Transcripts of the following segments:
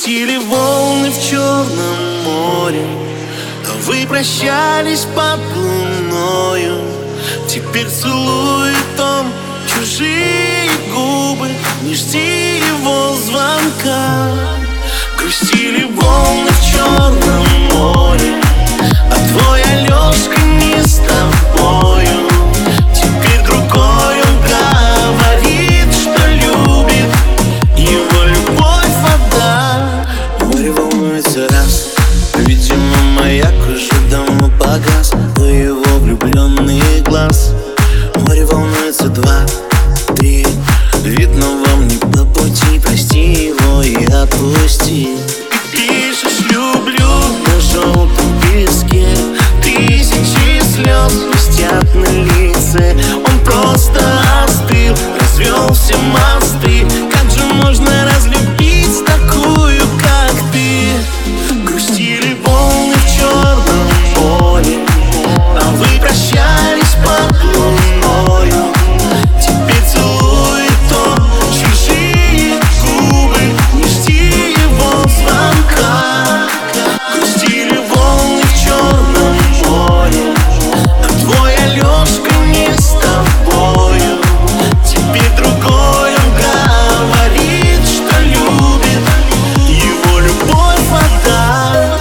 Грустили волны в Черном море, а вы прощались под луною. Теперь целует он чужие губы, не жди его звонка. Грустили волны в Черном море, а твой Алешка не с тобою. Теперь другой он говорит, что любит, его любовь вода. Море волнуется раз, видимо, маяк уже давно погас у его влюбленный глаз. Море волнуется два, три, видно вам не по пути, прости его и отпусти. Пишешь «люблю» на желтом песке, тысячи слез блестят на лице. Он просто остыл, развел все мосты. Как же можно разлюбить такую, как ты? Грустили волны в Черном море, а вы прощались под луною. Теперь целует он чужие губы, не жди его звонка. Грустили волны в Черном море, а твой Алешка не с тобою. Теперь другой он говорит, что любит, его любовь вода.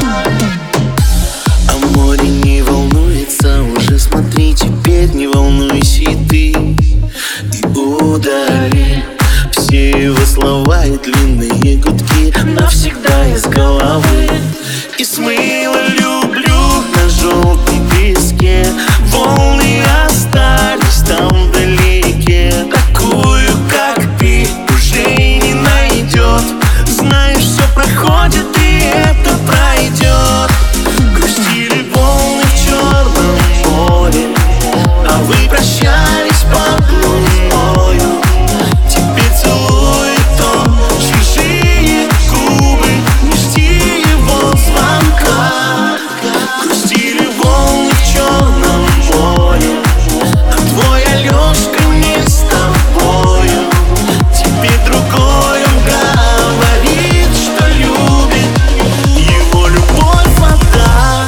А море не волнуется уже, смотри, теперь не волнуйся и ты. И удали все его слова и длинные гудки навсегда из головы. И смыло «люблю» на желтом песке, волны остались там вдалеке. Такую, как ты, уже и не найдет. Знаешь, все проходит и это пройдет. Грустили волны в Черном море, а вы прощались под луною. Теперь целует он чужие губы, не жди его звонка. Грустили волны в Черном море, а твой Алешка не с тобою. Теперь другой он говорит, что любит, его любовь вода.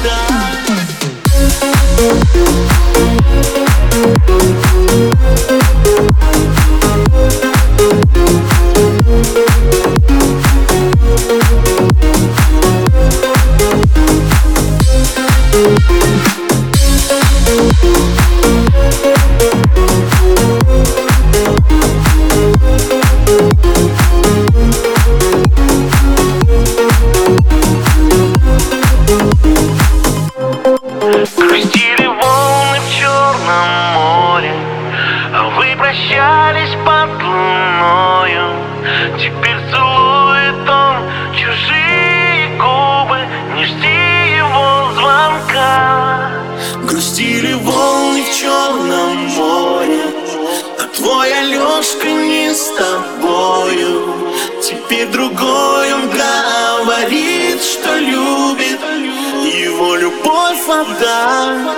Грустили волны в Черном море, а вы прощались под луною. Теперь целует он чужие губы, не жди его звонка. Грустили волны в Черном море, а твой Алешка не с тобою. Теперь другой он говорит, что любит, его любовь вода.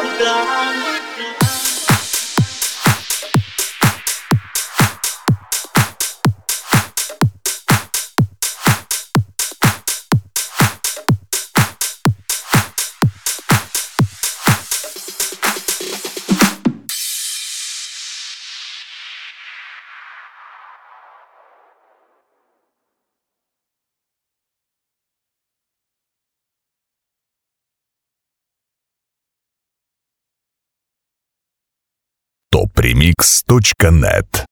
topremix.net